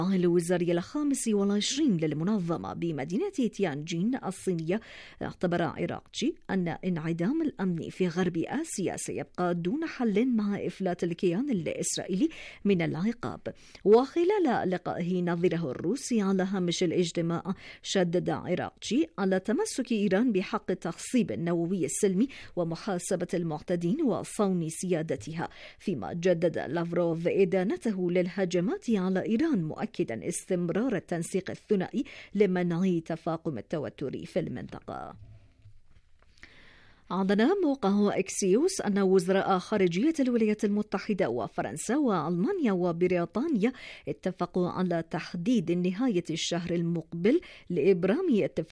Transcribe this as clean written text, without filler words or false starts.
الوزاري 25 للمنظمة بمدينة تيانجين الصينية، اعتبر عراقجي أن انعدام الأمن في غرب آسيا سيبقى دون حل مع إفلات الكيان الإسرائيلي من العقاب. وخلال لقائه نظيره الروسي على هامش الاجتماع، شدد عراقجي على تمسك إيران بحق التخصيب النووي السلمي ومحاسبة المعتدين وصون سيادتها، فيما جدد لافروف إدانته للهجمات على إيران، مؤكدا استمرار التنسيق الثنائي لمنع تفاقم التوتر في المنطقة. أعلن موقع إكسيوس أن وزراء خارجية الولايات المتحدة وفرنسا وألمانيا وبريطانيا اتفقوا على تحديد نهاية الشهر المقبل لإبرام اتفاق